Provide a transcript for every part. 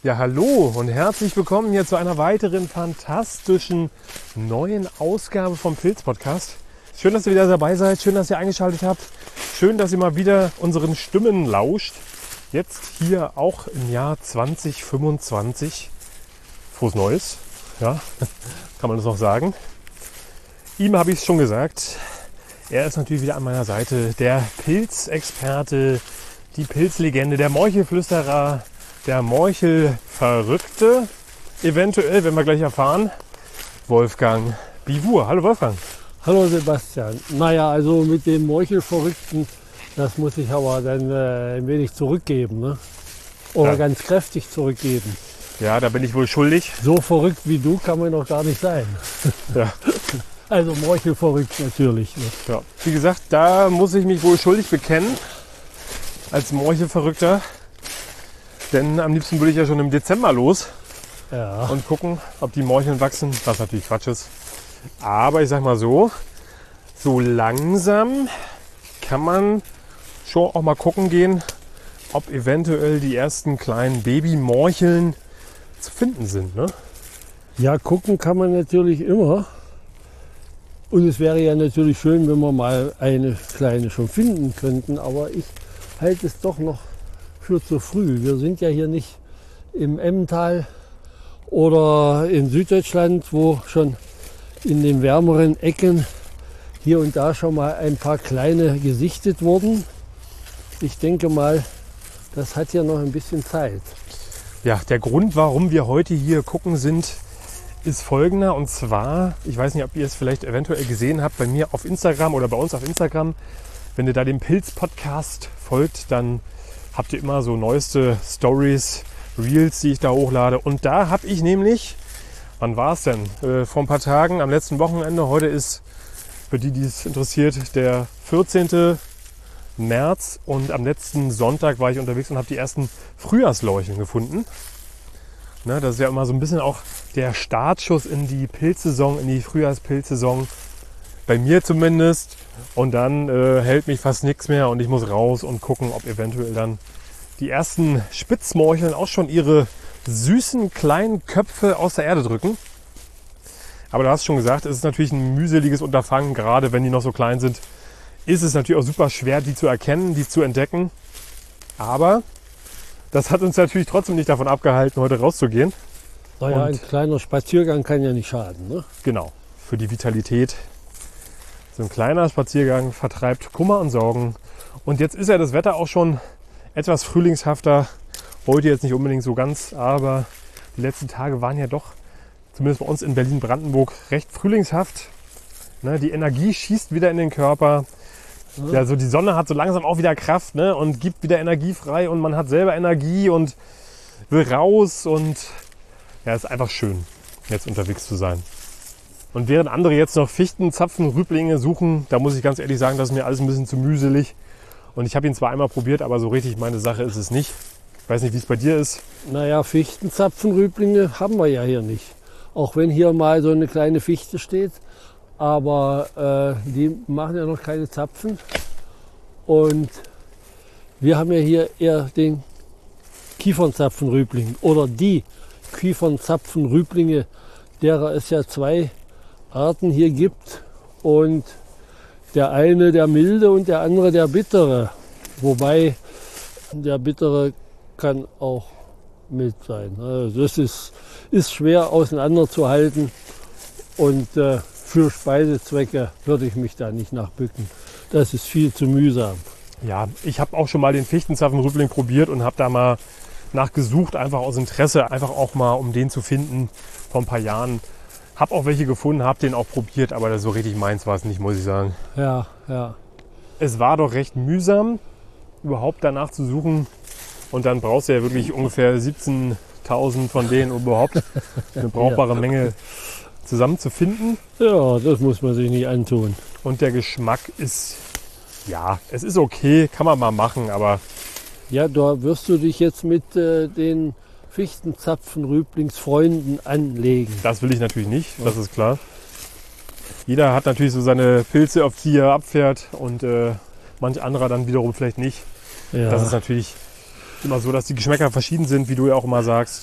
Ja, hallo und herzlich willkommen hier zu einer weiteren fantastischen neuen Ausgabe vom Pilz-Podcast. Schön, dass ihr wieder dabei seid, schön, dass ihr eingeschaltet habt, schön, dass ihr mal wieder unseren Stimmen lauscht. Jetzt hier auch im Jahr 2025. Frohes Neues, ja, kann man das noch sagen. Ihm habe ich es schon gesagt, er ist natürlich wieder an meiner Seite, der Pilzexperte, die Pilzlegende, der Morchelflüsterer, der Morchelverrückte, eventuell, wenn wir gleich erfahren, Wolfgang Bivur. Hallo Wolfgang. Hallo Sebastian. Naja, also mit dem Morchelverrückten, das muss ich aber dann ein wenig zurückgeben, ne? Oder Ja. ganz kräftig zurückgeben. Ja, da bin ich wohl schuldig. So verrückt wie du kann man doch gar nicht sein. Ja. Also Morchelverrückt natürlich. Ne? Ja. Wie gesagt, da muss ich mich wohl schuldig bekennen, als Morchelverrückter. Denn am liebsten würde ich ja schon im Dezember los Ja. und gucken, ob die Morcheln wachsen, was natürlich Quatsch ist. Aber ich sag mal so langsam kann man schon auch mal gucken gehen, ob eventuell die ersten kleinen Babymorcheln zu finden sind. Ne? Ja, gucken kann man natürlich immer. Und es wäre ja natürlich schön, wenn wir mal eine kleine schon finden könnten. Aber ich halte es doch noch für zu früh. Wir sind ja hier nicht im Emmental oder in Süddeutschland, wo schon in den wärmeren Ecken hier und da schon mal ein paar kleine gesichtet wurden. Ich denke mal, das hat ja noch ein bisschen Zeit. Ja, der Grund, warum wir heute hier gucken sind, ist folgender. Und zwar, ich weiß nicht, ob ihr es vielleicht eventuell gesehen habt, bei mir auf Instagram oder bei uns auf Instagram. Wenn ihr da dem Pilz-Podcast folgt, dann habt ihr immer so neueste Stories, Reels, die ich da hochlade. Und da habe ich nämlich, wann war es denn? Vor ein paar Tagen, am letzten Wochenende. Heute ist, für die, die es interessiert, der 14. März. Und am letzten Sonntag war ich unterwegs und habe die ersten Frühjahrslorcheln gefunden. Ne, das ist ja immer so ein bisschen auch der Startschuss in die Pilzsaison, in die Frühjahrspilzsaison. Bei mir zumindest. Und dann hält mich fast nichts mehr und ich muss raus und gucken, ob eventuell dann die ersten Spitzmorcheln auch schon ihre süßen kleinen Köpfe aus der Erde drücken. Aber du hast schon gesagt, es ist natürlich ein mühseliges Unterfangen, gerade wenn die noch so klein sind. Ist es natürlich auch super schwer, die zu erkennen, die zu entdecken. Aber das hat uns natürlich trotzdem nicht davon abgehalten, heute rauszugehen. Naja, Und- ein kleiner Spaziergang kann ja nicht schaden. Ne? Genau, für die Vitalität. So ein kleiner Spaziergang vertreibt Kummer und Sorgen. Und jetzt ist ja das Wetter auch schon etwas frühlingshafter. Heute jetzt nicht unbedingt so ganz, aber die letzten Tage waren ja doch, zumindest bei uns in Berlin-Brandenburg, recht frühlingshaft. Ne, die Energie schießt wieder in den Körper. Ja, so die Sonne hat so langsam auch wieder Kraft, ne, und gibt wieder Energie frei und man hat selber Energie und will raus und ja, ist einfach schön, jetzt unterwegs zu sein. Und während andere jetzt noch Fichten, Zapfen, Rüblinge suchen, da muss ich ganz ehrlich sagen, das ist mir alles ein bisschen zu mühselig. Und ich habe ihn zwar einmal probiert, aber so richtig meine Sache ist es nicht. Ich weiß nicht, wie es bei dir ist. Naja, Fichtenzapfenrüblinge haben wir ja hier nicht. Auch wenn hier mal so eine kleine Fichte steht. Aber die machen ja noch keine Zapfen. Und wir haben ja hier eher den Kiefernzapfenrübling oder die Kiefernzapfenrüblinge, derer es ja zwei Arten hier gibt. Und der eine der milde und der andere der bittere. Wobei der bittere kann auch mild sein. Also das ist schwer auseinanderzuhalten und für Speisezwecke würde ich mich da nicht nachbücken. Das ist viel zu mühsam. Ja, ich habe auch schon mal den Fichtenzapfenrübling probiert und habe da mal nachgesucht, einfach aus Interesse, einfach auch mal, um den zu finden vor ein paar Jahren. Habe auch welche gefunden, habe den auch probiert, aber so richtig meins war es nicht, muss ich sagen. Ja, ja. Es war doch recht mühsam, überhaupt danach zu suchen. Und dann brauchst du ja wirklich ungefähr 17.000 von denen, um überhaupt eine brauchbare Menge zusammenzufinden. Ja, das muss man sich nicht antun. Und der Geschmack ist, ja, es ist okay, kann man mal machen, aber Ja, da wirst du dich jetzt mit den Fichtenzapfenrüblingsfreunden anlegen. das will ich natürlich nicht, das ist klar. Jeder hat natürlich so seine Pilze, auf die er abfährt und manch anderer dann wiederum vielleicht nicht. Ja. Das ist natürlich immer so, dass die Geschmäcker verschieden sind, wie du ja auch immer sagst.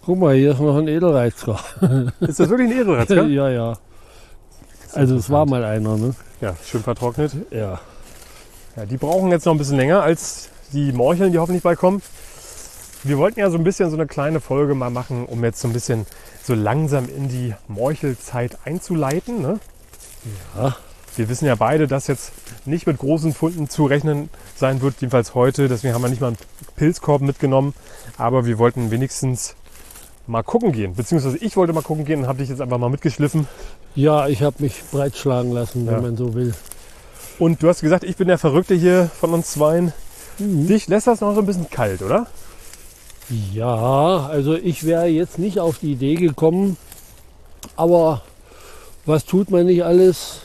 Guck mal, hier ist noch ein Edelreizker. Ist das wirklich ein Edelreizker? Ja, ja. Also es war mal einer, ne? Ja, schön vertrocknet. Ja. Ja, die brauchen jetzt noch ein bisschen länger als die Morcheln, die hoffentlich bald kommen. Wir wollten ja so ein bisschen so eine kleine Folge mal machen, um jetzt so ein bisschen so langsam in die Morchelzeit einzuleiten. Ne? Ja. Wir wissen ja beide, dass jetzt nicht mit großen Funden zu rechnen sein wird, jedenfalls heute. Deswegen haben wir nicht mal einen Pilzkorb mitgenommen. Aber wir wollten wenigstens mal gucken gehen. Beziehungsweise ich wollte mal gucken gehen und habe dich jetzt einfach mal mitgeschliffen. Ja, ich habe mich breitschlagen lassen, wenn man so will. Und du hast gesagt, ich bin der Verrückte hier von uns zweien. Dich lässt das noch so ein bisschen kalt, oder? Ja, also ich wäre jetzt nicht auf die Idee gekommen, aber was tut man nicht alles,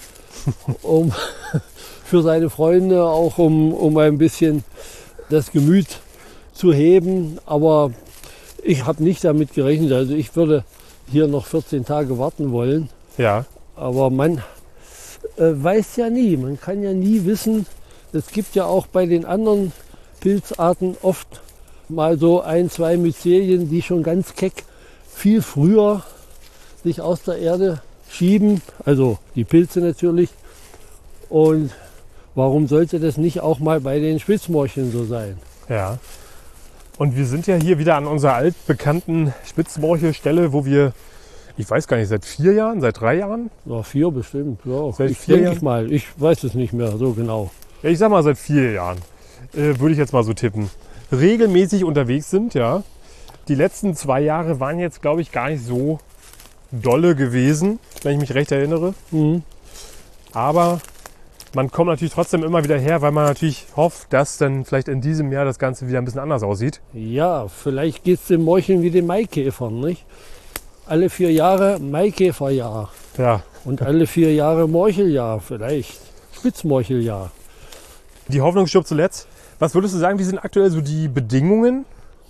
um für seine Freunde, auch um ein bisschen das Gemüt zu heben. Aber ich habe nicht damit gerechnet. Also ich würde hier noch 14 Tage warten wollen. Ja. Aber man weiß ja nie, man kann ja nie wissen. Es gibt ja auch bei den anderen Pilzarten oft mal so 1, 2 Myzelien, die schon ganz keck viel früher sich aus der Erde schieben. Also die Pilze natürlich. Und warum sollte das nicht auch mal bei den Spitzmorcheln so sein? Ja. Und wir sind ja hier wieder an unserer altbekannten Spitzmorchelstelle, wo wir, ich weiß gar nicht, seit 4 Jahren, seit 3 Jahren? Ja, 4 bestimmt. Ja, Seit ich 4 denke Jahren? ich mal. Ich weiß es nicht mehr so genau. Ja, ich sag mal seit 4 Jahren, würde ich jetzt mal so tippen. Regelmäßig unterwegs sind, ja. Die letzten 2 Jahre waren jetzt, glaube ich, gar nicht so dolle gewesen, wenn ich mich recht erinnere. Mhm. Aber man kommt natürlich trotzdem immer wieder her, weil man natürlich hofft, dass dann vielleicht in diesem Jahr das Ganze wieder ein bisschen anders aussieht. Ja, vielleicht geht es den Morcheln wie den Maikäfern, nicht? Alle 4 Jahre Maikäferjahr Ja. und alle 4 Jahre Morcheljahr vielleicht. Spitzmorcheljahr. Die Hoffnung stirbt zuletzt. Was würdest du sagen, wie sind aktuell so die Bedingungen?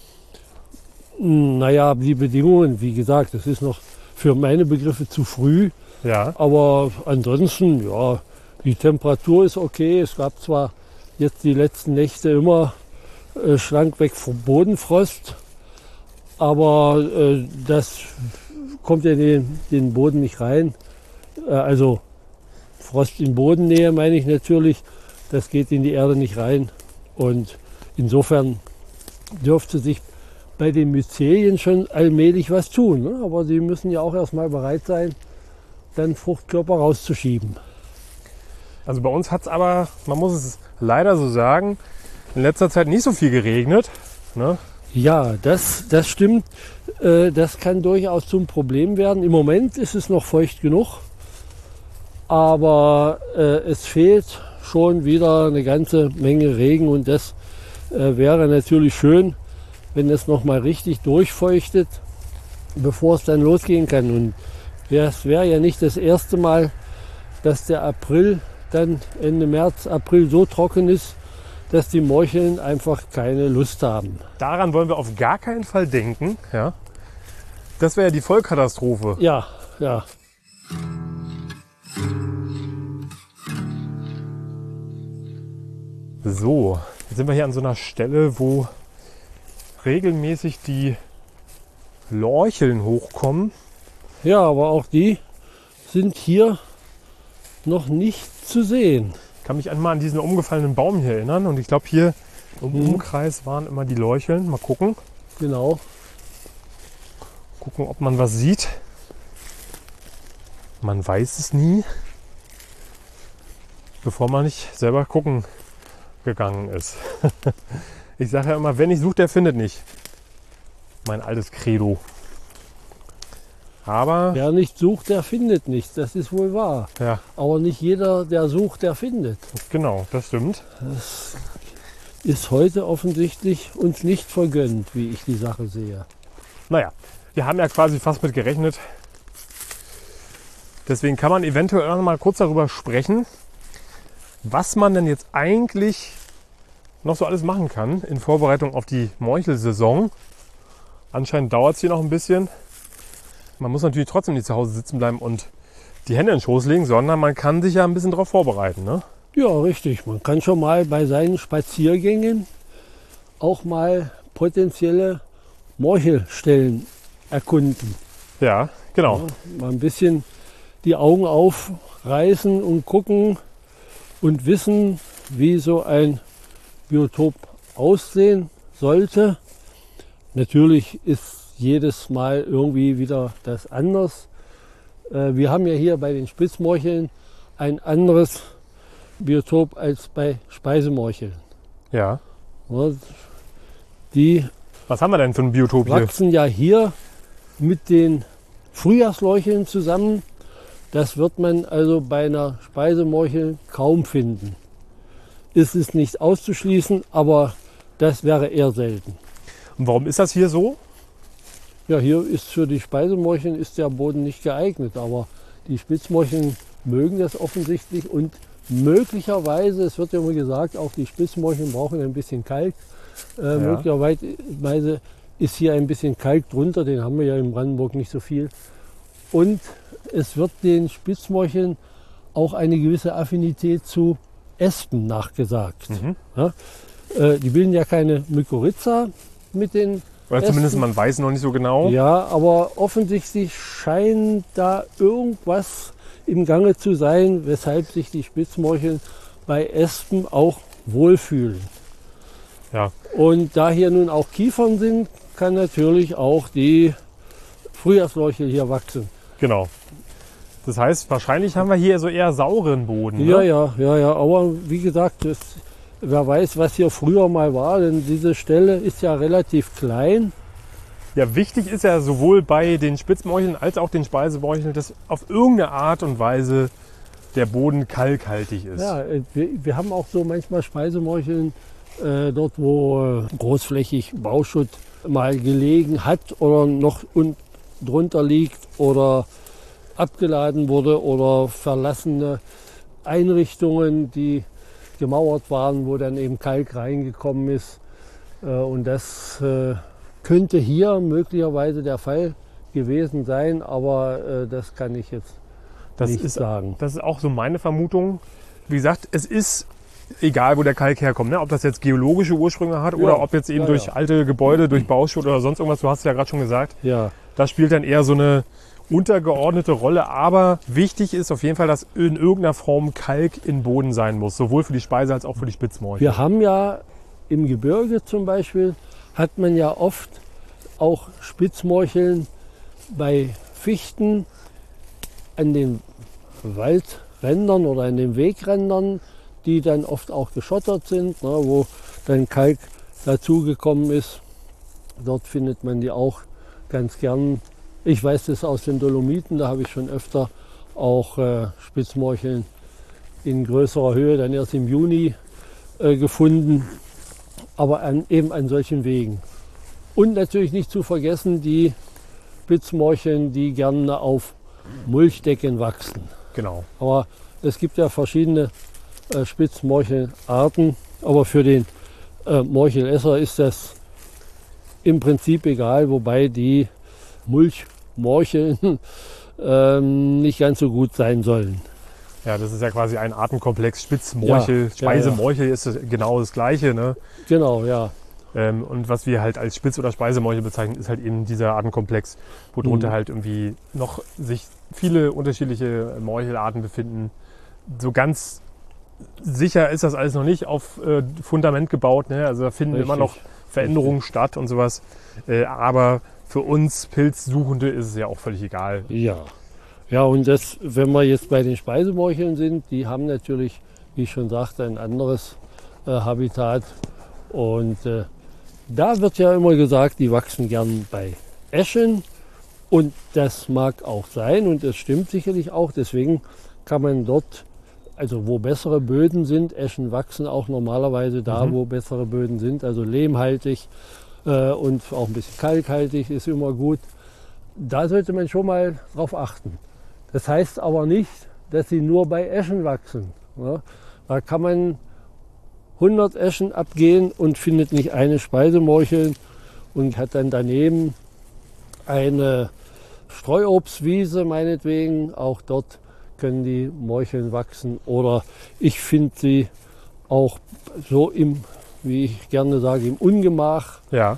Naja, die Bedingungen, wie gesagt, das ist noch für meine Begriffe zu früh. Ja. Aber ansonsten, ja, die Temperatur ist okay. Es gab zwar jetzt die letzten Nächte immer schlankweg vom Bodenfrost, aber das kommt ja in den Boden nicht rein. Also Frost in Bodennähe meine ich natürlich, das geht in die Erde nicht rein. Und insofern dürfte sich bei den Myzelien schon allmählich was tun. Ne? Aber sie müssen ja auch erstmal bereit sein, dann Fruchtkörper rauszuschieben. Also bei uns hat es aber, man muss es leider so sagen, in letzter Zeit nicht so viel geregnet. Ne? Ja, das stimmt. Das kann durchaus zum Problem werden. Im Moment ist es noch feucht genug, aber es fehlt schon wieder eine ganze Menge Regen und das wäre natürlich schön, wenn es noch mal richtig durchfeuchtet, bevor es dann losgehen kann. Und es wäre ja nicht das erste Mal, dass der April dann Ende März, April so trocken ist, dass die Morcheln einfach keine Lust haben. Daran wollen wir auf gar keinen Fall denken. Ja? Das wäre ja die Vollkatastrophe. Ja, ja. So, jetzt sind wir hier an so einer Stelle, wo regelmäßig die Lorcheln hochkommen. Ja, aber auch die sind hier noch nicht zu sehen. Ich kann mich einmal an diesen umgefallenen Baum hier erinnern. Und ich glaube, hier im Umkreis waren immer die Lorcheln. Mal gucken. Genau. Gucken, ob man was sieht. Man weiß es nie, bevor man nicht selber gucken gegangen ist. Ich sage ja immer, wer nicht sucht, der findet nicht. Mein altes Credo. Aber Wer nicht sucht, der findet nichts. Das ist wohl wahr. ja, Aber nicht jeder, der sucht, der findet. genau, das stimmt. Das ist heute offensichtlich uns nicht vergönnt, wie ich die Sache sehe. Naja, wir haben ja quasi fast mit gerechnet. Deswegen kann man eventuell noch mal kurz darüber sprechen, was man denn jetzt eigentlich noch so alles machen kann in Vorbereitung auf die Morchelsaison. Anscheinend dauert es hier noch ein bisschen. Man muss natürlich trotzdem nicht zu Hause sitzen bleiben und die Hände in den Schoß legen, sondern man kann sich ja ein bisschen darauf vorbereiten. Ne? Ja, richtig. Man kann schon mal bei seinen Spaziergängen auch mal potenzielle Morchelstellen erkunden. Ja, genau. Ja, mal ein bisschen die Augen aufreißen und gucken und wissen, wie so ein Biotop aussehen sollte. Natürlich ist jedes Mal irgendwie wieder das anders. Wir haben ja hier bei den Spitzmorcheln ein anderes Biotop als bei Speisemorcheln. Ja. Ja, die Was haben wir denn für ein Biotop hier? wachsen ja hier mit den Frühjahrslorcheln zusammen. Das wird man also bei einer Speisemorchel kaum finden. Es ist nicht auszuschließen, aber das wäre eher selten. Und warum ist das hier so? Ja, hier ist für die Speisemorcheln ist der Boden nicht geeignet, aber die Spitzmorcheln mögen das offensichtlich und möglicherweise, es wird ja immer gesagt, auch die Spitzmorcheln brauchen ein bisschen Kalk. Möglicherweise ist hier ein bisschen Kalk drunter, den haben wir ja in Brandenburg nicht so viel. Und es wird den Spitzmorcheln auch eine gewisse Affinität zu Espen nachgesagt. Ja, die bilden ja keine Mykorrhiza mit den Oder zumindest Espen. man weiß noch nicht so genau. Ja, aber offensichtlich scheint da irgendwas im Gange zu sein, weshalb sich die Spitzmorcheln bei Espen auch wohlfühlen. Ja. Und da hier nun auch Kiefern sind, kann natürlich auch die Frühjahrslorchel hier wachsen. Genau. Das heißt, wahrscheinlich haben wir hier so eher sauren Boden. Ja, Ne? ja. Aber wie gesagt, wer weiß, was hier früher mal war, denn diese Stelle ist ja relativ klein. Ja, wichtig ist ja sowohl bei den Spitzmorcheln als auch den Speisemorcheln, dass auf irgendeine Art und Weise der Boden kalkhaltig ist. Ja, wir haben auch so manchmal Speisemorcheln dort, wo großflächig Bauschutt mal gelegen hat oder noch drunter liegt oder abgeladen wurde oder verlassene Einrichtungen, die gemauert waren, wo dann eben Kalk reingekommen ist. Und das könnte hier möglicherweise der Fall gewesen sein, aber das kann ich jetzt nicht sagen. Das ist auch so meine Vermutung. Wie gesagt, es ist egal, wo der Kalk herkommt. Ne? Ob das jetzt geologische Ursprünge hat oder ob jetzt eben durch alte Gebäude, durch Bauschutt oder sonst irgendwas. Du hast es ja gerade schon gesagt. Ja. Das spielt dann eher so eine untergeordnete Rolle. Aber wichtig ist auf jeden Fall, dass in irgendeiner Form Kalk in Boden sein muss. Sowohl für die Speise als auch für die Spitzmorchel. Wir haben ja im Gebirge zum Beispiel, hat man ja oft auch Spitzmorcheln bei Fichten an den Waldrändern oder an den Wegrändern, die dann oft auch geschottert sind, ne, wo dann Kalk dazugekommen ist. Dort findet man die auch ganz gern. Ich weiß das aus den Dolomiten, da habe ich schon öfter auch Spitzmorcheln in größerer Höhe, dann erst im Juni gefunden, aber eben an solchen Wegen. Und natürlich nicht zu vergessen die Spitzmorcheln, die gerne auf Mulchdecken wachsen. Genau. Aber es gibt ja verschiedene Spitzmorchelarten, aber für den Morchelesser ist das im Prinzip egal, wobei die Mulchmorcheln nicht ganz so gut sein sollen. Ja, das ist ja quasi ein Artenkomplex. Spitzmorchel, Speisemorchel ist genau das Gleiche. Ne? Genau, ja. Und was wir halt als Spitz- oder Speisemorchel bezeichnen, ist halt eben dieser Artenkomplex, wo drunter halt irgendwie noch sich viele unterschiedliche Morchelarten befinden. So ganz sicher ist das alles noch nicht auf Fundament gebaut. Ne? Also da finden immer noch Veränderungen statt und sowas. Aber für uns Pilzsuchende ist es ja auch völlig egal. Ja. Ja, und das, wenn wir jetzt bei den Speisemorcheln sind, die haben natürlich, wie ich schon sagte, ein anderes Habitat. Und da wird ja immer gesagt, die wachsen gern bei Eschen. Und das mag auch sein und das stimmt sicherlich auch. Deswegen kann man dort, also wo bessere Böden sind, Eschen wachsen auch normalerweise da, wo bessere Böden sind, also lehmhaltig und auch ein bisschen kalkhaltig ist immer gut. Da sollte man schon mal drauf achten. Das heißt aber nicht, dass sie nur bei Eschen wachsen. Ja? Da kann man 100 Eschen abgehen und findet nicht eine Speisemorchel und hat dann daneben eine Streuobstwiese meinetwegen. Auch dort können die Morcheln wachsen. Oder ich finde sie auch so im, wie ich gerne sage, im Ungemach. Ja.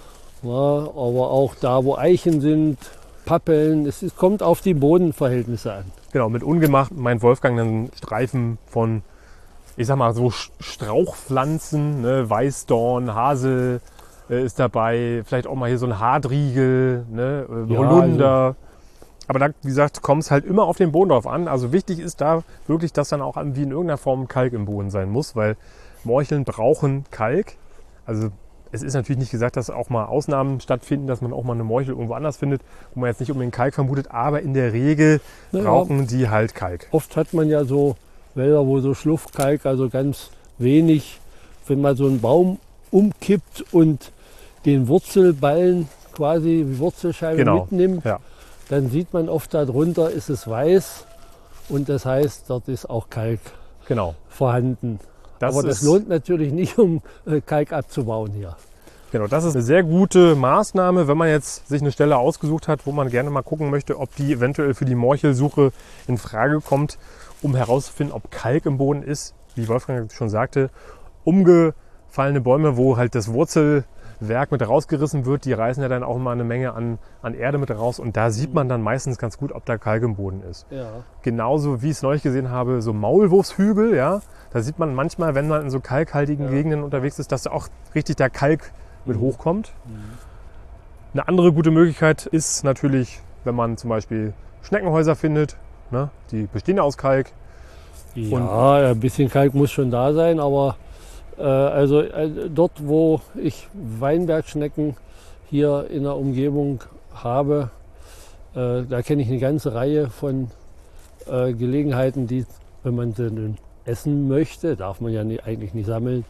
Ja, aber auch da, wo Eichen sind, Pappeln, kommt auf die Bodenverhältnisse an. Genau, mit ungemacht meint Wolfgang dann Streifen von, ich sag mal, so Strauchpflanzen, ne? Weißdorn, Hasel ist dabei, vielleicht auch mal hier so ein Hadriegel, ne? Holunder. Also, aber da, wie gesagt, kommt es halt immer auf den Boden drauf an. Also wichtig ist da wirklich, dass dann auch wie in irgendeiner Form Kalk im Boden sein muss, weil Morcheln brauchen Kalk. Also es ist natürlich nicht gesagt, dass auch mal Ausnahmen stattfinden, dass man auch mal eine Morchel irgendwo anders findet, wo man jetzt nicht unbedingt Kalk vermutet, aber in der Regel brauchen die halt Kalk. Oft hat man ja so Wälder, wo so Schluffkalk, also ganz wenig, wenn man so einen Baum umkippt und den Wurzelballen quasi wie Wurzelscheibe mitnimmt, dann sieht man oft darunter ist es weiß und das heißt, dort ist auch Kalk vorhanden. Aber das lohnt natürlich nicht, um Kalk abzubauen hier. Genau, das ist eine sehr gute Maßnahme, wenn man jetzt sich eine Stelle ausgesucht hat, wo man gerne mal gucken möchte, ob die eventuell für die Morchelsuche in Frage kommt, um herauszufinden, ob Kalk im Boden ist. Wie Wolfgang schon sagte, umgefallene Bäume, wo halt das Wurzelwerk mit rausgerissen wird, die reißen ja dann auch immer eine Menge an Erde mit raus und da sieht man dann meistens ganz gut, ob da Kalk im Boden ist. Ja. Genauso wie ich es neulich gesehen habe, so Maulwurfshügel, ja, da sieht man manchmal, wenn man in so kalkhaltigen Gegenden unterwegs ist, dass da auch richtig der Kalk mit hochkommt. Eine andere gute Möglichkeit ist natürlich, wenn man zum Beispiel Schneckenhäuser findet, ne, die bestehen ja aus Kalk. Ja, ein bisschen Kalk muss schon da sein, aber dort, wo ich Weinbergschnecken hier in der Umgebung habe, da kenne ich eine ganze Reihe von Gelegenheiten, die, wenn man sie essen möchte, darf man ja eigentlich nicht sammeln,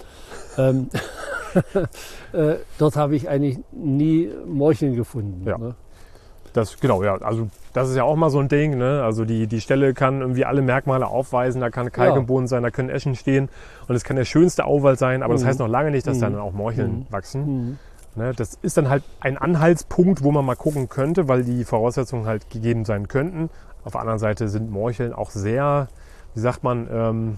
dort habe ich eigentlich nie Morcheln gefunden. Ja. Ne? Also das ist ja auch mal so ein Ding, ne? Also die Stelle kann irgendwie alle Merkmale aufweisen, da kann Kalk im Boden sein, da können Eschen stehen und es kann der schönste Auwald sein, aber das heißt noch lange nicht, dass da dann auch Morcheln wachsen. Ne? Das ist dann halt ein Anhaltspunkt, wo man mal gucken könnte, weil die Voraussetzungen halt gegeben sein könnten. Auf der anderen Seite sind Morcheln auch sehr, wie sagt man,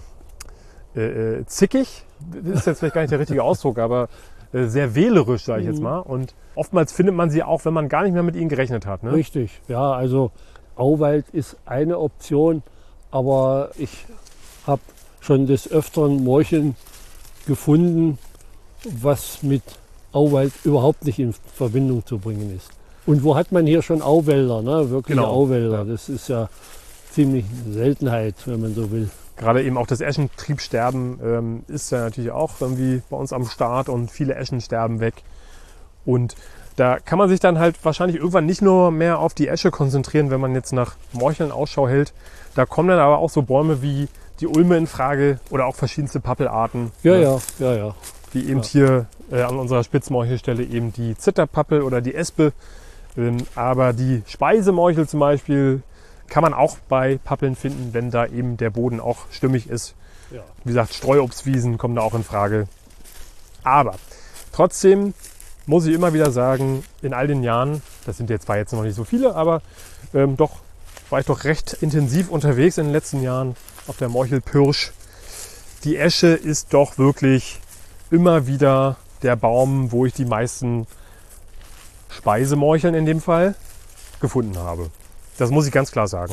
zickig, das ist jetzt vielleicht gar nicht der richtige Ausdruck, aber sehr wählerisch, sage ich jetzt mal. Und oftmals findet man sie auch, wenn man gar nicht mehr mit ihnen gerechnet hat. Ne? Richtig, ja, also Auwald ist eine Option, aber ich habe schon des Öfteren Morcheln gefunden, was mit Auwald überhaupt nicht in Verbindung zu bringen ist. Und wo hat man hier schon Auwälder, ne? Wirkliche Auwälder, das ist ja ziemlich eine Seltenheit, wenn man so will. Gerade eben auch das Eschentriebsterben ist ja natürlich auch irgendwie bei uns am Start und viele Eschen sterben weg. Und da kann man sich dann halt wahrscheinlich irgendwann nicht nur mehr auf die Esche konzentrieren, wenn man jetzt nach Morcheln Ausschau hält. Da kommen dann aber auch so Bäume wie die Ulme in Frage oder auch verschiedenste Pappelarten. Ja. Wie eben hier an unserer Spitzmorchelstelle eben die Zitterpappel oder die Espe. Aber die Speisemorchel zum Beispiel kann man auch bei Pappeln finden, wenn da eben der Boden auch stimmig ist. Ja. Wie gesagt, Streuobstwiesen kommen da auch in Frage. Aber trotzdem muss ich immer wieder sagen, in all den Jahren, das sind jetzt zwar jetzt noch nicht so viele, aber doch war ich doch recht intensiv unterwegs in den letzten Jahren auf der Morchelpirsch. Die Esche ist doch wirklich immer wieder der Baum, wo ich die meisten Speisemorcheln in dem Fall gefunden habe. Das muss ich ganz klar sagen.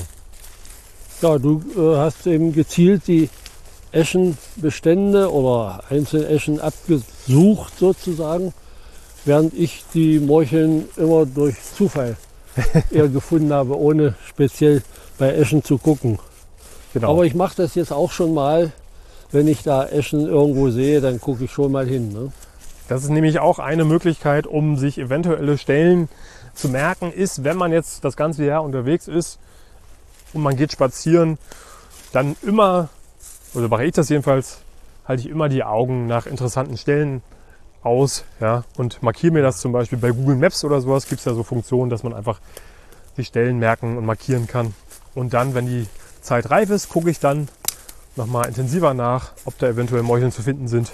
Ja, du hast eben gezielt die Eschenbestände oder einzelne Eschen abgesucht sozusagen, während ich die Morcheln immer durch Zufall eher gefunden habe, ohne speziell bei Eschen zu gucken. Genau. Aber ich mache das jetzt auch schon mal, wenn ich da Eschen irgendwo sehe, dann gucke ich schon mal hin. Ne? Das ist nämlich auch eine Möglichkeit, um sich eventuelle Stellen zu merken, ist, wenn man jetzt das ganze Jahr unterwegs ist und man geht spazieren, dann immer, oder mache ich das jedenfalls, halte ich immer die Augen nach interessanten Stellen aus, ja, und markiere mir das zum Beispiel bei Google Maps oder sowas, gibt es ja so Funktionen, dass man einfach die Stellen merken und markieren kann. Und dann, wenn die Zeit reif ist, gucke ich dann nochmal intensiver nach, ob da eventuell Morcheln zu finden sind.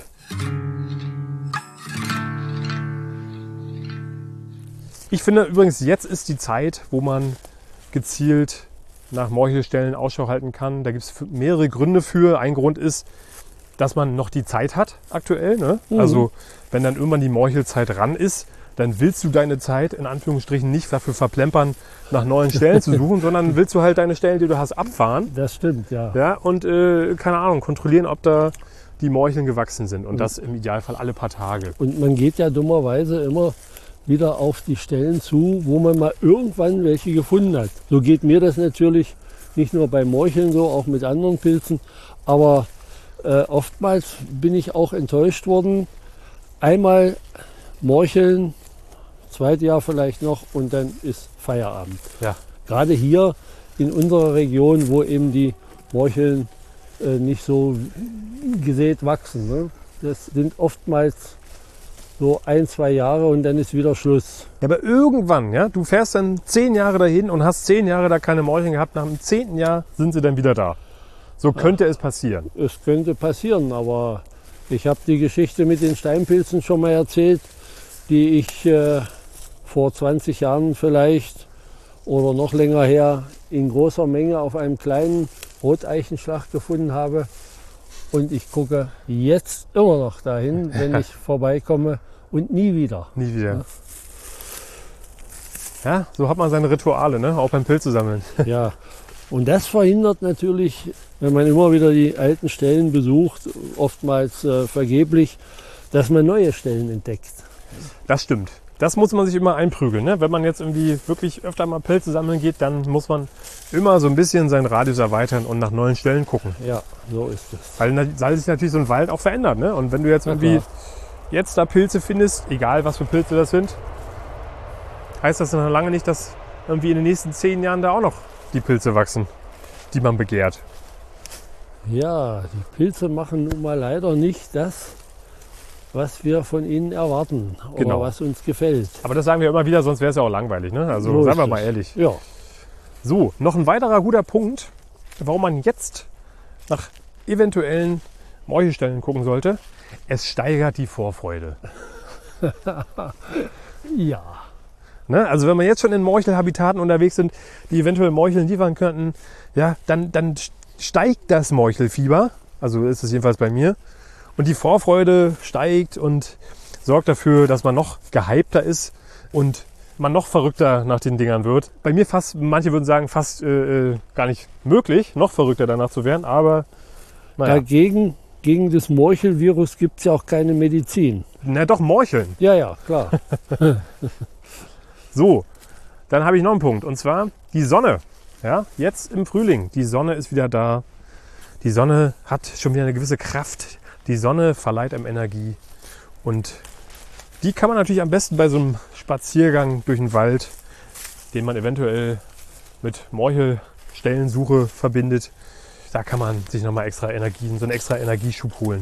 Ich finde übrigens, jetzt ist die Zeit, wo man gezielt nach Morchelstellen Ausschau halten kann. Da gibt es mehrere Gründe für. Ein Grund ist, dass man noch die Zeit hat aktuell. Ne? Also wenn dann irgendwann die Morchelzeit ran ist, dann willst du deine Zeit in Anführungsstrichen nicht dafür verplempern, nach neuen Stellen zu suchen, sondern willst du halt deine Stellen, die du hast, abfahren. Das stimmt, ja. Ja, und keine Ahnung, kontrollieren, ob da die Morcheln gewachsen sind. Und das im Idealfall alle paar Tage. Und man geht ja dummerweise immer wieder auf die Stellen zu, wo man mal irgendwann welche gefunden hat. So geht mir das natürlich nicht nur bei Morcheln so, auch mit anderen Pilzen. Aber oftmals bin ich auch enttäuscht worden. Einmal Morcheln, zweites Jahr vielleicht noch und dann ist Feierabend. Ja. Gerade hier in unserer Region, wo eben die Morcheln nicht so gesät wachsen. Ne? Das sind oftmals so 1-2 Jahre und dann ist wieder Schluss. Ja, aber irgendwann, ja, du fährst dann 10 Jahre dahin und hast 10 Jahre da keine Morcheln gehabt. Nach dem 10. Jahr sind sie dann wieder da. So könnte es passieren. Es könnte passieren, aber ich habe die Geschichte mit den Steinpilzen schon mal erzählt, die ich vor 20 Jahren vielleicht oder noch länger her in großer Menge auf einem kleinen Roteichenschlag gefunden habe. Und ich gucke jetzt immer noch dahin, wenn ich vorbeikomme und nie wieder. Nie wieder. Ja, so hat man seine Rituale, ne? Auch beim Pilze sammeln. Ja, und das verhindert natürlich, wenn man immer wieder die alten Stellen besucht, oftmals vergeblich, dass man neue Stellen entdeckt. Das stimmt. Das muss man sich immer einprügeln. Ne? Wenn man jetzt irgendwie wirklich öfter mal Pilze sammeln geht, dann muss man immer so ein bisschen seinen Radius erweitern und nach neuen Stellen gucken. Ja, so ist es. Weil sich natürlich so ein Wald auch verändert. Ne? Und wenn du jetzt irgendwie jetzt da Pilze findest, egal was für Pilze das sind, heißt das noch lange nicht, dass irgendwie in den nächsten 10 Jahren da auch noch die Pilze wachsen, die man begehrt. Ja, die Pilze machen nun mal leider nicht das, was wir von ihnen erwarten oder was uns gefällt. Aber das sagen wir immer wieder, sonst wäre es ja auch langweilig. Ne? Also So seien wir ist mal es. ehrlich. Ja, So, noch ein weiterer guter Punkt, warum man jetzt nach eventuellen Morchelstellen gucken sollte. Es steigert die Vorfreude. ja, Ne? Also wenn man jetzt schon in Morchelhabitaten unterwegs sind, die eventuell Morcheln liefern könnten, ja, dann steigt das Morchelfieber. Also ist es jedenfalls bei mir. Und die Vorfreude steigt und sorgt dafür, dass man noch gehypter ist und man noch verrückter nach den Dingern wird. Bei mir fast, manche würden sagen, fast gar nicht möglich, noch verrückter danach zu werden. Aber naja. gegen das Morchelvirus gibt es ja auch keine Medizin. Na doch, Morcheln. Ja, ja, klar. So, dann habe ich noch einen Punkt. Und zwar die Sonne. Ja, jetzt im Frühling. Die Sonne ist wieder da. Die Sonne hat schon wieder eine gewisse Kraft. Die Sonne verleiht einem Energie. Und die kann man natürlich am besten bei so einem Spaziergang durch den Wald, den man eventuell mit Morchelstellensuche verbindet. Da kann man sich nochmal extra Energien, so einen extra Energieschub holen.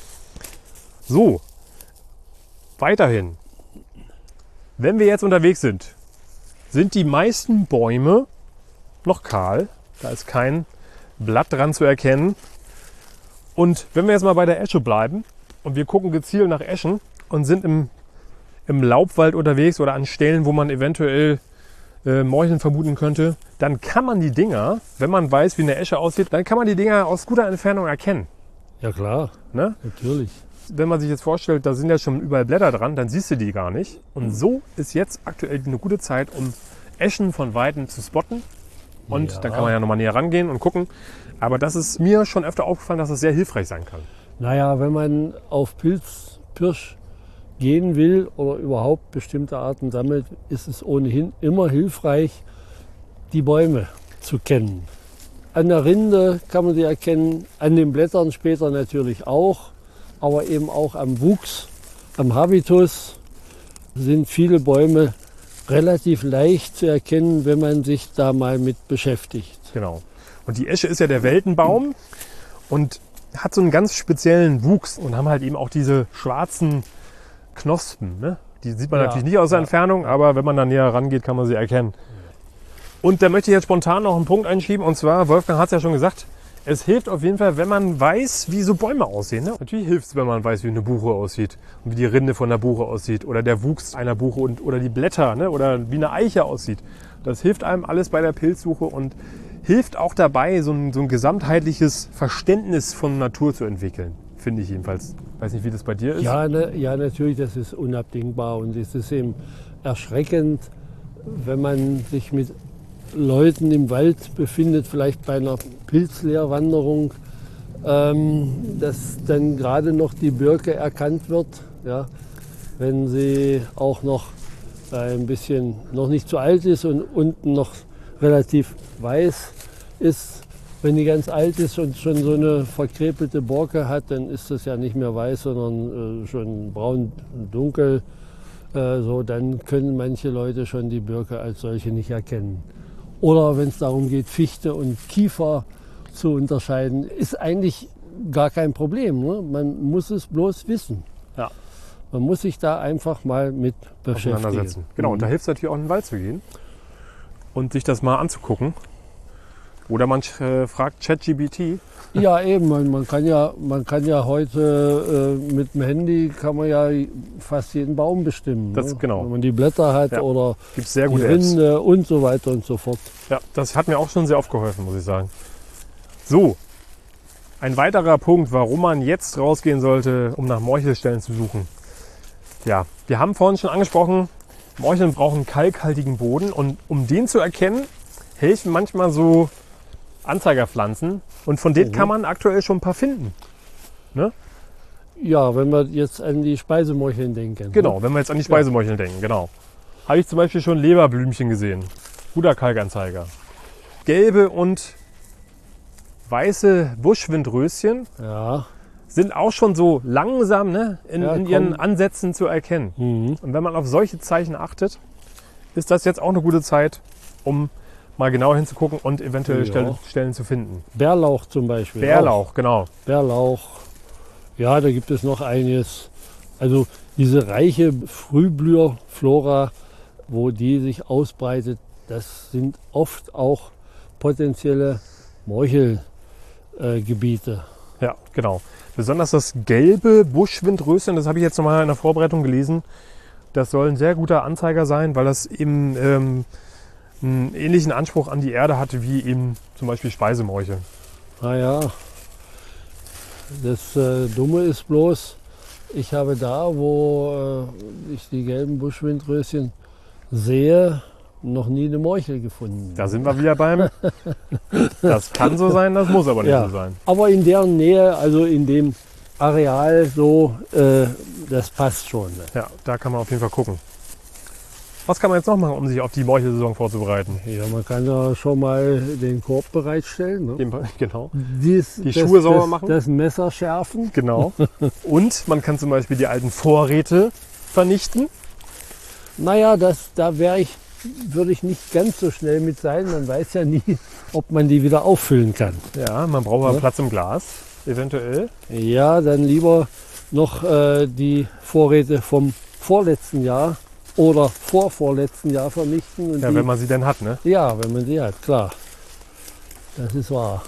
So, weiterhin. Wenn wir jetzt unterwegs sind, sind die meisten Bäume noch kahl. Da ist kein Blatt dran zu erkennen. Und wenn wir jetzt mal bei der Esche bleiben und wir gucken gezielt nach Eschen und sind im Laubwald unterwegs oder an Stellen, wo man eventuell Morcheln vermuten könnte, dann kann man die Dinger, wenn man weiß, wie eine Esche aussieht, dann kann man die Dinger aus guter Entfernung erkennen. Ja klar, Ne? natürlich. Wenn man sich jetzt vorstellt, da sind ja schon überall Blätter dran, dann siehst du die gar nicht. Und so ist jetzt aktuell eine gute Zeit, um Eschen von Weitem zu spotten. Und Ja. dann kann man ja nochmal näher rangehen und gucken. Aber das ist mir schon öfter aufgefallen, dass das sehr hilfreich sein kann. Naja, wenn man auf Pilzpirsch gehen will oder überhaupt bestimmte Arten sammelt, ist es ohnehin immer hilfreich, die Bäume zu kennen. An der Rinde kann man sie erkennen, an den Blättern später natürlich auch, aber eben auch am Wuchs, am Habitus sind viele Bäume relativ leicht zu erkennen, wenn man sich da mal mit beschäftigt. Genau. Und die Esche ist ja der Weltenbaum und hat so einen ganz speziellen Wuchs und haben halt eben auch diese schwarzen Knospen. Ne? Die sieht man Ja, natürlich nicht aus der ja. Entfernung, aber wenn man da näher rangeht, kann man sie erkennen. Und da möchte ich jetzt spontan noch einen Punkt einschieben. Und zwar, Wolfgang hat es ja schon gesagt, es hilft auf jeden Fall, wenn man weiß, wie so Bäume aussehen. Ne? Natürlich hilft es, wenn man weiß, wie eine Buche aussieht und wie die Rinde von der Buche aussieht oder der Wuchs einer Buche oder die Blätter, ne? Oder wie eine Eiche aussieht. Das hilft einem alles bei der Pilzsuche und hilft auch dabei, so ein gesamtheitliches Verständnis von Natur zu entwickeln. finde ich jedenfalls. Weiß nicht, wie das bei dir ist. Ja, ne, ja, natürlich, das ist unabdingbar und es ist eben erschreckend, wenn man sich mit Leuten im Wald befindet, vielleicht bei einer Pilzleerwanderung, dass dann gerade noch die Birke erkannt wird, ja, wenn sie auch noch ein bisschen noch nicht zu alt ist und unten noch relativ weiß ist. Wenn die ganz alt ist und schon so eine verkrepelte Borke hat, dann ist das ja nicht mehr weiß, sondern schon braun dunkel. So, dann können manche Leute schon die Birke als solche nicht erkennen. Oder wenn es darum geht, Fichte und Kiefer zu unterscheiden, ist eigentlich gar kein Problem. Ne? Man muss es bloß wissen. Ja. Man muss sich da einfach mal mit beschäftigen. Genau, und da hilft es natürlich auch, in den Wald zu gehen und sich das mal anzugucken. Oder man fragt ChatGPT. Ja, eben. Man kann ja heute mit dem Handy kann man ja fast jeden Baum bestimmen. Das, ne? genau. Wenn man die Blätter hat Ja. oder Gibt's sehr die gute Apps. Rinde und so weiter und so fort. Ja, das hat mir auch schon sehr oft geholfen, muss ich sagen. So, ein weiterer Punkt, warum man jetzt rausgehen sollte, um nach Morchelstellen zu suchen. Ja, wir haben vorhin schon angesprochen, Morcheln brauchen kalkhaltigen Boden und um den zu erkennen, helfen manchmal so Anzeigerpflanzen und von denen kann man aktuell schon ein paar finden. Ne? Ja, wenn wir jetzt an die Speisemorcheln denken. Genau, wenn wir jetzt an die Speisemorcheln denken, genau. Habe ich zum Beispiel schon Leberblümchen gesehen. Guter Kalkanzeiger. Gelbe und weiße Buschwindröschen Ja. sind auch schon so langsam, ne, in ihren kommen. Ansätzen zu erkennen. Mhm. Und wenn man auf solche Zeichen achtet, ist das jetzt auch eine gute Zeit, um mal genau hinzugucken und eventuell Ja. Stellen zu finden. Bärlauch zum Beispiel. Bärlauch, genau. Auch. Bärlauch. Ja, da gibt es noch einiges. Also diese reiche Frühblüherflora, wo die sich ausbreitet, das sind oft auch potenzielle Morchelgebiete. Ja, genau. Besonders das gelbe Buschwindröschen, das habe ich jetzt nochmal in der Vorbereitung gelesen. Das soll ein sehr guter Anzeiger sein, weil das eben einen ähnlichen Anspruch an die Erde hatte wie eben zum Beispiel Speisemorcheln. Naja, das Dumme ist bloß, ich habe da, wo ich die gelben Buschwindröschen sehe, noch nie eine Morchel gefunden. Da sind wir wieder beim. Das kann so sein, das muss aber nicht Ja. so sein. Aber in deren Nähe, also in dem Areal so, das passt schon. Ne? Ja, da kann man auf jeden Fall gucken. Was kann man jetzt noch machen, um sich auf die Morchelsaison vorzubereiten? Ja, man kann ja schon mal den Korb bereitstellen. Ne? Genau. Die Schuhe sauber machen. Das Messer schärfen. Genau. Und man kann zum Beispiel die alten Vorräte vernichten. Naja, da würde ich nicht ganz so schnell mit sein. Man weiß ja nie, ob man die wieder auffüllen kann. Ja, man braucht aber Ja. Platz im Glas, eventuell. Ja, dann lieber noch die Vorräte vom vorletzten Jahr oder vorvorletzten Jahr vernichten. Und Ja, wenn man sie denn hat, ne? ja, wenn man die hat, klar. Das ist wahr.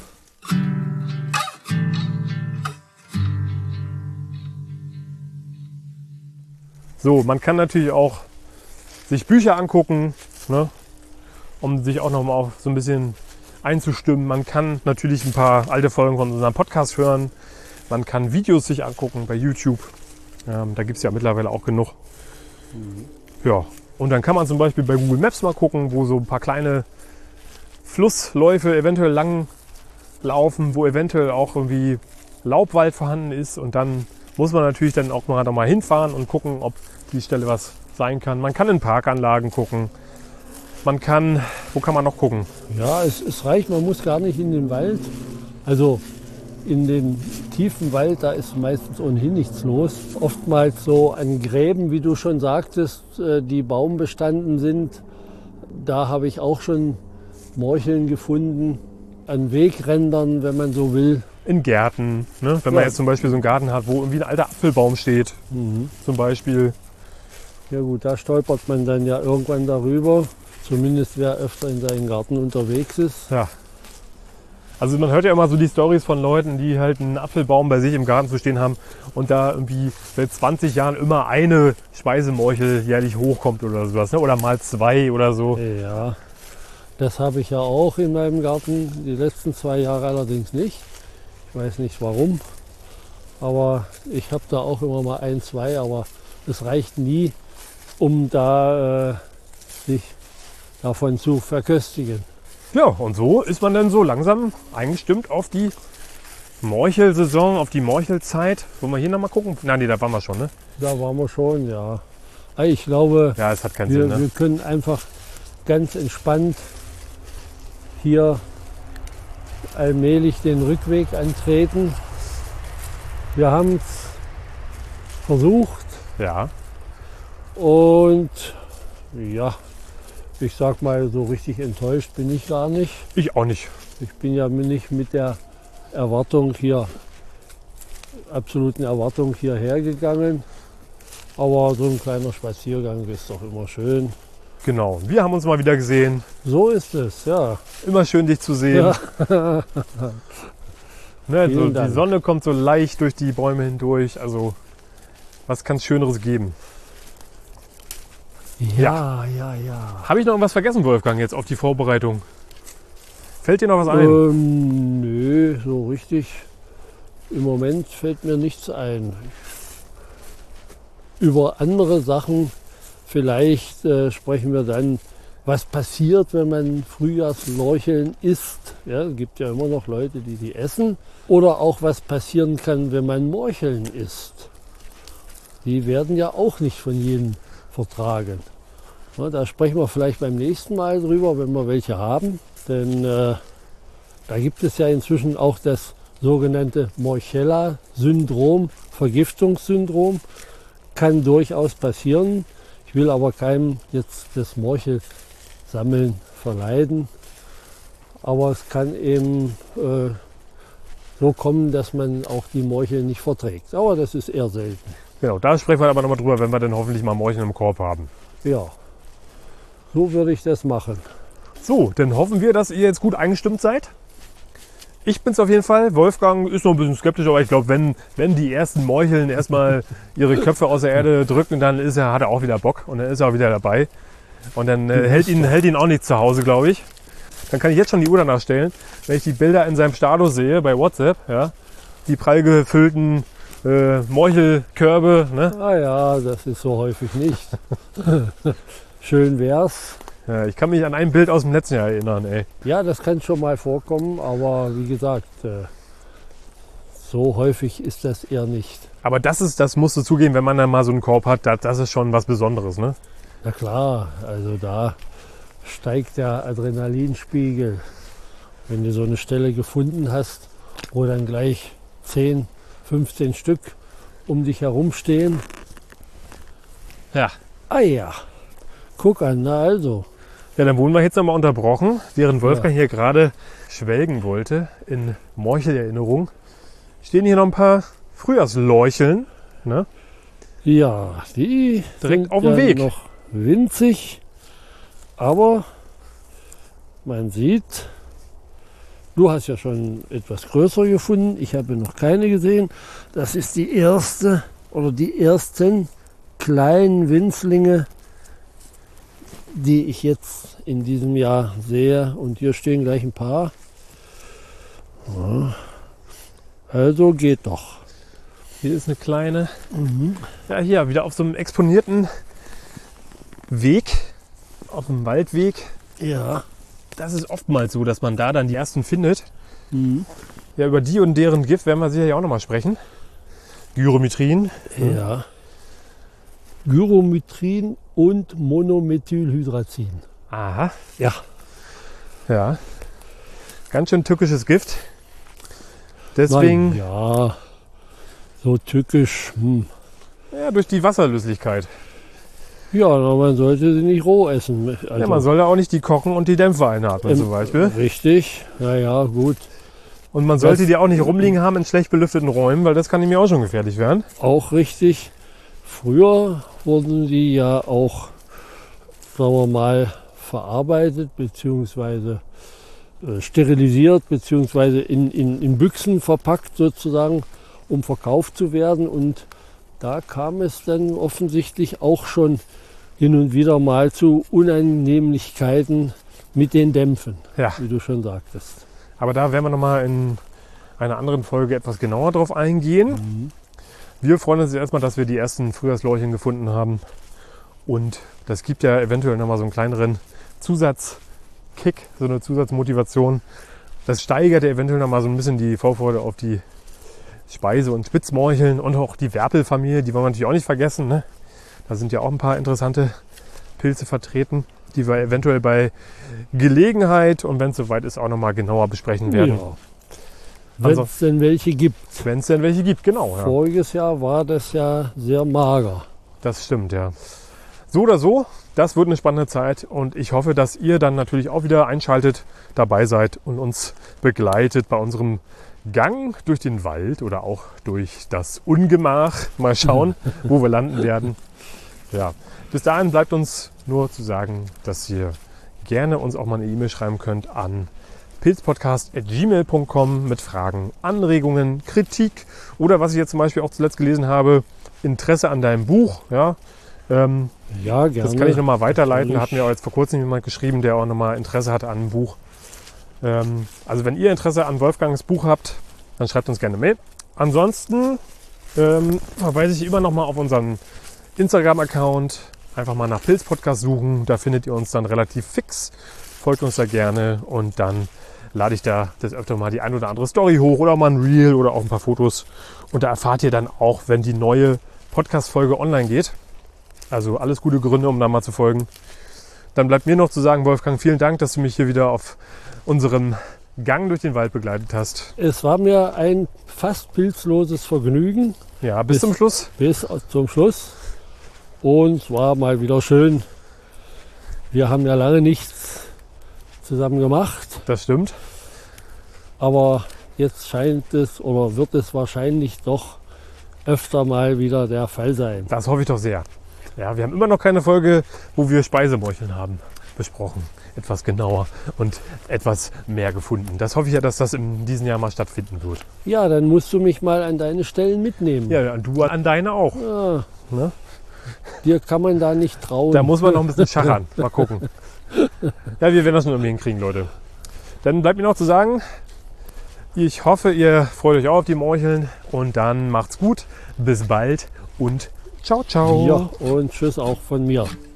So, man kann natürlich auch sich Bücher angucken, ne? Um sich auch noch mal auf so ein bisschen einzustimmen. Man kann natürlich ein paar alte Folgen von unserem Podcast hören. Man kann Videos sich angucken bei YouTube. Da gibt es ja mittlerweile auch genug. Ja, und dann kann man zum Beispiel bei Google Maps mal gucken, wo so ein paar kleine Flussläufe eventuell lang laufen, wo eventuell auch irgendwie Laubwald vorhanden ist. Und dann muss man natürlich dann auch mal da mal hinfahren und gucken, ob die Stelle was sein kann. Man kann in Parkanlagen gucken. Man kann, wo kann man noch gucken? Ja, es reicht, man muss gar nicht in den Wald. Also in den tiefen Wald, da ist meistens ohnehin nichts los. Oftmals so an Gräben, wie du schon sagtest, die baumbestanden sind. Da habe ich auch schon Morcheln gefunden. An Wegrändern, wenn man so will. In Gärten, ne? Wenn man Ja. jetzt zum Beispiel so einen Garten hat, wo irgendwie ein alter Apfelbaum steht, zum Beispiel. Ja gut, da stolpert man dann ja irgendwann darüber. Zumindest wer öfter in seinem Garten unterwegs ist. Ja. Also man hört ja immer so die Storys von Leuten, die halt einen Apfelbaum bei sich im Garten zu stehen haben und da irgendwie seit 20 Jahren immer eine Speisemorchel jährlich hochkommt oder sowas, ne? Oder mal 2 oder so. Ja, das habe ich ja auch in meinem Garten, die letzten 2 Jahre allerdings nicht. Ich weiß nicht warum. Aber ich habe da auch immer mal ein, zwei, aber es reicht nie, um da sich davon zu verköstigen. Ja, und so ist man dann so langsam eingestimmt auf die Morchelsaison, auf die Morchelzeit. Wollen wir hier nochmal gucken? Nein, nee, da waren wir schon, ne? Da waren wir schon, ja. Ich glaube, Ja, es hat keinen Sinn, ne? wir können einfach ganz entspannt hier allmählich den Rückweg antreten. Wir haben es versucht Ja. und ja, ich sag mal, so richtig enttäuscht bin ich gar nicht. Ich auch nicht. Ich bin ja nicht mit der Erwartung hier, absoluten Erwartung hierher gegangen. Aber so ein kleiner Spaziergang ist doch immer schön. Genau. Wir haben uns mal wieder gesehen. So ist es, ja. Immer schön, dich zu sehen. Ja. Ne, so, Vielen die Dank. Sonne kommt so leicht durch die Bäume hindurch. Also, was kann es Schöneres geben? Ja. Habe ich noch irgendwas vergessen, Wolfgang, jetzt auf die Vorbereitung? Fällt dir noch was ein? Nö, so richtig. Im Moment fällt mir nichts ein. Über andere Sachen vielleicht sprechen wir dann, was passiert, wenn man Frühjahrslorcheln isst. Ja, es gibt ja immer noch Leute, die essen. Oder auch, was passieren kann, wenn man Morcheln isst. Die werden ja auch nicht von jedem vertragen. Ja, da sprechen wir vielleicht beim nächsten Mal drüber, wenn wir welche haben. Denn da gibt es ja inzwischen auch das sogenannte Morchella-Syndrom, Vergiftungssyndrom. Kann durchaus passieren. Ich will aber keinem jetzt das Morchelsammeln verleiden. Aber es kann eben so kommen, dass man auch die Morchel nicht verträgt. Aber das ist eher selten. Genau, da sprechen wir aber nochmal drüber, wenn wir dann hoffentlich mal Morcheln im Korb haben. Ja, so würde ich das machen. So, dann hoffen wir, dass ihr jetzt gut eingestimmt seid. Ich bin's auf jeden Fall. Wolfgang ist noch ein bisschen skeptisch, aber ich glaube, wenn die ersten Morcheln erstmal ihre Köpfe aus der Erde drücken, dann hat er auch wieder Bock und dann ist er auch wieder dabei. Und dann hält ihn auch nicht zu Hause, glaube ich. Dann kann ich jetzt schon die Uhr danach stellen, wenn ich die Bilder in seinem Status sehe bei WhatsApp, ja, die prall gefüllten Morchelkörbe. Ne? Ah ja, das ist so häufig nicht. Schön wär's. Ja, ich kann mich an ein Bild aus dem letzten Jahr erinnern. Ey. Ja, das kann schon mal vorkommen, aber wie gesagt, so häufig ist das eher nicht. Aber das musst du zugeben, wenn man dann mal so einen Korb hat, das ist schon was Besonderes. Ne? Na klar, also da steigt der Adrenalinspiegel. Wenn du so eine Stelle gefunden hast, wo dann gleich 10, 15 Stück um dich herum stehen. Ja. Ah ja, guck an, na also. Ja, dann wurden wir jetzt nochmal unterbrochen, während Wolfgang hier gerade schwelgen wollte in Morchelerinnerung. Stehen hier noch ein paar Frühjahrslorcheln. Ne? Ja, die Direkt sind auf dem ja Weg. noch winzig, aber man sieht, du hast ja schon etwas größer gefunden, ich habe noch keine gesehen. Das ist die erste oder die ersten kleinen Winzlinge, die ich jetzt in diesem Jahr sehe. Und hier stehen gleich ein paar. Ja, also geht doch. Hier ist eine kleine. Ja, hier wieder auf so einem exponierten Weg, auf einem Waldweg. Ja. Das ist oftmals so, dass man da dann die ersten findet. Mhm. Ja, über die und deren Gift werden wir sicher auch nochmal sprechen. Gyrometrin. Ja. Gyrometrin und Monomethylhydrazin. Aha. Ja. Ja. Ganz schön tückisches Gift. Deswegen, Nein, ja, so tückisch. ja, durch die Wasserlöslichkeit. Ja, aber man sollte sie nicht roh essen. Also, Ja, man soll ja auch nicht die kochen und die Dämpfe einatmen zum Beispiel. Richtig, naja, gut. Und man sollte die auch nicht rumliegen haben in schlecht belüfteten Räumen, weil das kann nämlich auch schon gefährlich werden. Auch richtig. Früher wurden die ja auch, sagen wir mal, verarbeitet bzw. sterilisiert bzw. in Büchsen verpackt sozusagen, um verkauft zu werden. Und da kam es dann offensichtlich auch schon hin und wieder mal zu Unannehmlichkeiten mit den Dämpfen, Ja. wie du schon sagtest. Aber da werden wir nochmal in einer anderen Folge etwas genauer drauf eingehen. Wir freuen uns erstmal, dass wir die ersten Frühjahrslorchen gefunden haben. Und das gibt ja eventuell nochmal so einen kleineren Zusatzkick, so eine Zusatzmotivation. Das steigert ja eventuell nochmal so ein bisschen die Vorfreude auf die Speise- und Spitzmorcheln und auch die Werpelfamilie, die wollen wir natürlich auch nicht vergessen. Ne? Da sind ja auch ein paar interessante Pilze vertreten, die wir eventuell bei Gelegenheit und wenn es soweit ist, auch nochmal genauer besprechen werden. Ja. Wenn es denn welche gibt. Wenn es denn welche gibt, genau. Ja. Voriges Jahr war das ja sehr mager. Das stimmt, ja. So oder so, das wird eine spannende Zeit und ich hoffe, dass ihr dann natürlich auch wieder einschaltet, dabei seid und uns begleitet bei unserem Gang durch den Wald oder auch durch das Ungemach. Mal schauen, wo wir landen werden. Ja, bis dahin bleibt uns nur zu sagen, dass ihr gerne uns auch mal eine E-Mail schreiben könnt an pilzpodcast@gmail.com mit Fragen, Anregungen, Kritik oder was ich jetzt zum Beispiel auch zuletzt gelesen habe, Interesse an deinem Buch. Ja, ja, gerne. das kann ich nochmal weiterleiten. Da hat Natürlich. mir auch jetzt vor kurzem jemand geschrieben, der auch nochmal Interesse hatte an einem Buch. Also wenn ihr Interesse an Wolfgangs Buch habt, dann schreibt uns gerne eine Mail. Ansonsten verweise ich immer nochmal auf unseren Instagram-Account. Einfach mal nach Pilzpodcast suchen. Da findet ihr uns dann relativ fix. Folgt uns da gerne und dann lade ich da das öfter mal die ein oder andere Story hoch oder mal ein Reel oder auch ein paar Fotos. Und da erfahrt ihr dann auch, wenn die neue Podcast-Folge online geht. Also alles gute Gründe, um da mal zu folgen. Dann bleibt mir noch zu sagen, Wolfgang, vielen Dank, dass du mich hier wieder auf unserem Gang durch den Wald begleitet hast. Es war mir ein fast pilzloses Vergnügen. Ja, bis zum Schluss. Bis zum Schluss. Und es war mal wieder schön. Wir haben ja lange nichts zusammen gemacht. Das stimmt. Aber jetzt scheint es oder wird es wahrscheinlich doch öfter mal wieder der Fall sein. Das hoffe ich doch sehr. Ja, wir haben immer noch keine Folge, wo wir Speisemorcheln haben besprochen. Etwas genauer und etwas mehr gefunden. Das hoffe ich ja, dass das in diesem Jahr mal stattfinden wird. Ja, dann musst du mich mal an deine Stellen mitnehmen. Ja, und du an deine auch. Ja, Ne? dir kann man da nicht trauen. Da muss man noch ein bisschen schachern. Mal gucken. Ja, wir werden das nur irgendwie hinkriegen, Leute. Dann bleibt mir noch zu sagen, ich hoffe, ihr freut euch auch auf die Morcheln und dann macht's gut. Bis bald und ciao, ciao. Ja, und tschüss auch von mir.